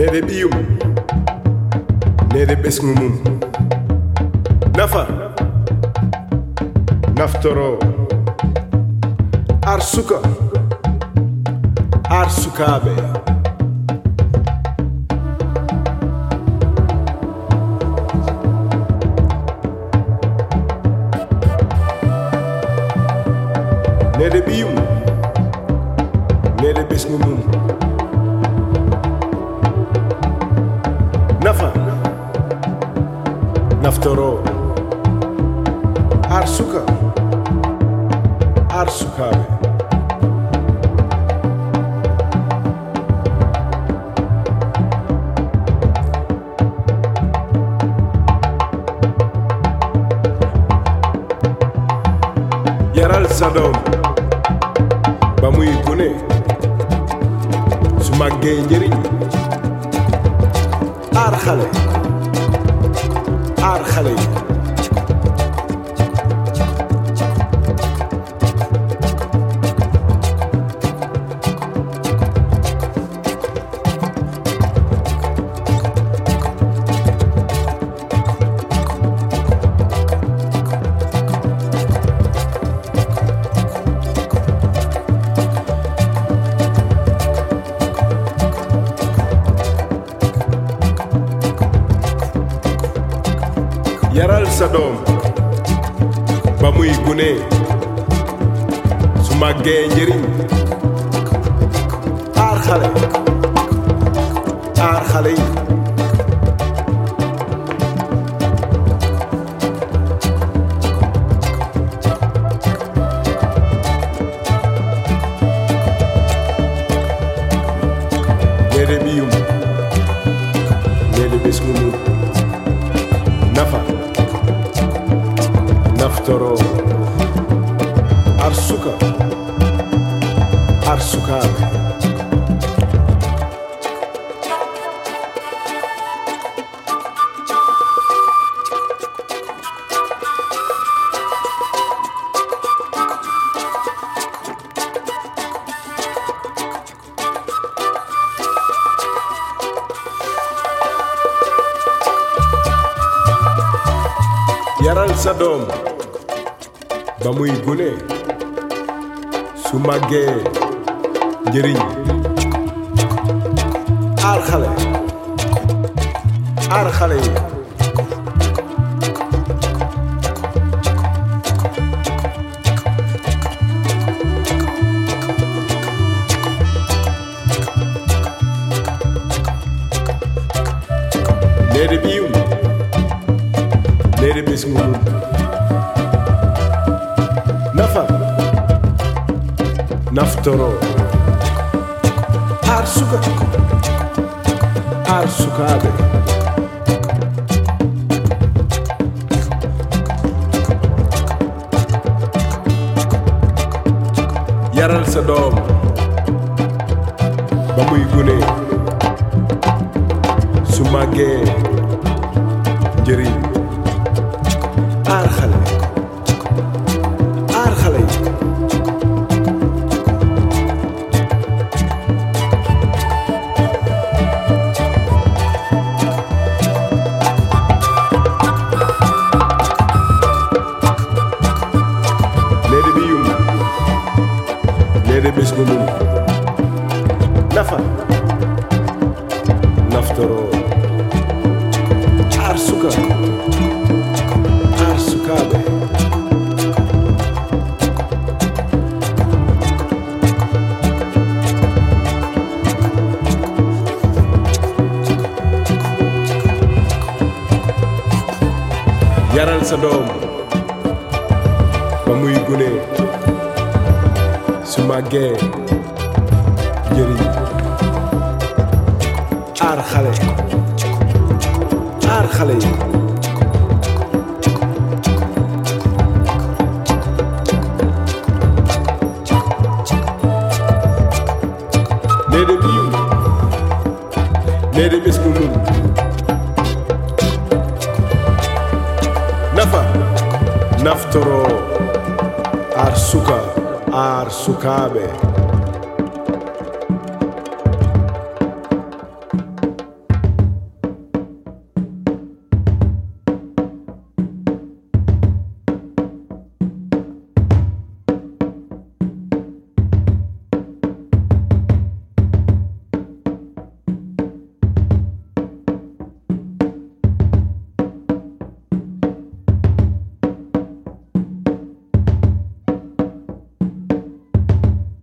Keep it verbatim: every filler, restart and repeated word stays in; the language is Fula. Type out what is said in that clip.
nede ɓiyum nede ɓesgu mum nafa naftoro ar suka ar sukaɓe nede ɓiyum nede ɓesgu mum nafa naftoro ar suka ar sukaɓe yaral sadom ba muy gune su màggee njëriñ aar xale aar xale yi yaral sa doom ba muy gune su màggee njëriñ aar xale aar xale yi nede ɓiyum nede ɓesgu mum nafa naftoro ar suka ar sukaɓe yaral sa doom ba muy gune su màggee njëriñ aar xale aar xale yi nede ɓiyum nede ɓesgu mum nafa naftoro ar suka ar sukaɓe yaral sa doom ba muy gune su màggee njëriñ aar xale aar xale yi nede ɓiyum nede ɓesgu mum nafa naftoro ar suka ar sukaɓe yaral sa doom ba muy gune su màggee njëriñ aar xale aar xale yi nede ɓiyum nede ɓesgu mum nafa naftoro ar suka ar sukaɓe